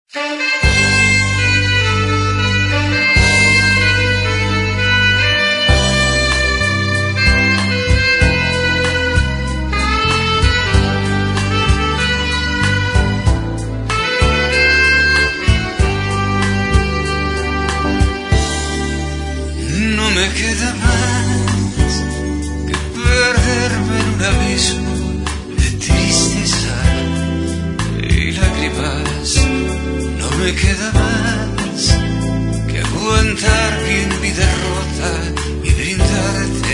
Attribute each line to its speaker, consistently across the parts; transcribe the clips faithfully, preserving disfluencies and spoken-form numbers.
Speaker 1: No me queda más que perderme en un abismo de tristeza y lágrimas. No me queda más que aguantar bien mi derrota y brindarte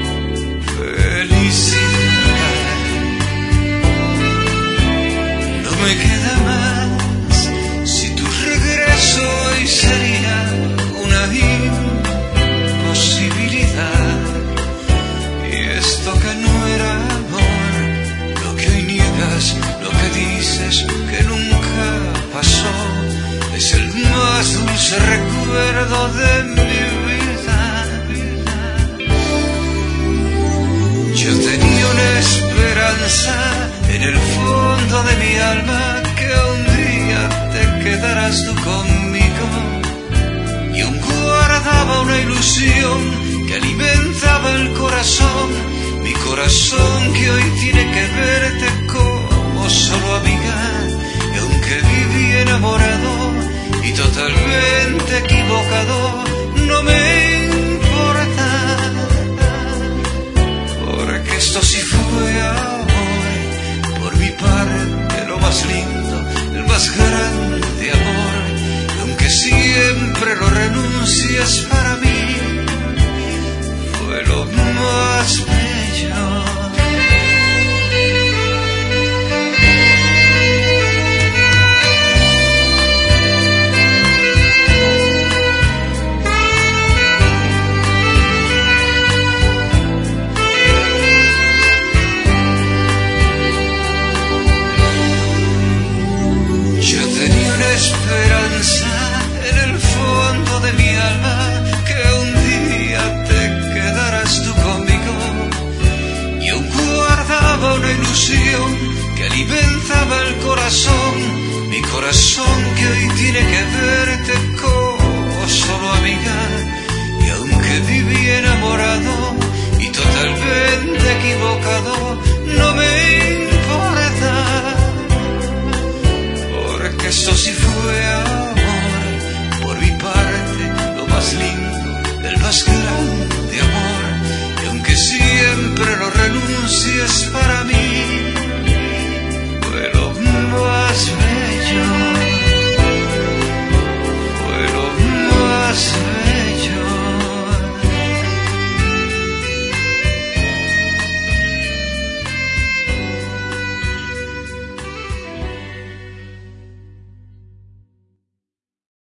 Speaker 1: felicidad. No me queda más si tu regreso hoy sería una imposibilidad. Y esto que no era amor, lo que hoy niegas, lo que dices que nunca pasó, es el más dulce recuerdo de mi vida. Yo tenía una esperanza en el fondo de mi alma que un día te quedarás tú conmigo, y aún guardaba una ilusión que alimentaba el corazón, mi corazón que hoy tiene que verte como solo amiga. Y aunque viví enamorado y totalmente equivocado, no me importa, porque esto sí fue amor, por mi parte lo más lindo, el más grande amor. Y aunque siempre lo renuncias, para mí fue lo más bello. Yo tenía una esperanza en el fondo de mi alma que un día te quedarás tú conmigo, y aún guardaba una ilusión que alimentaba el corazón, mi corazón que hoy tiene que verte como solo amiga. Y aunque viví enamorado y totalmente equivocado, no me importa, porque esto sí fue amor, por mi parte lo más lindo, el más grande amor. Y aunque siempre lo renuncies, para mí fue lo más bello.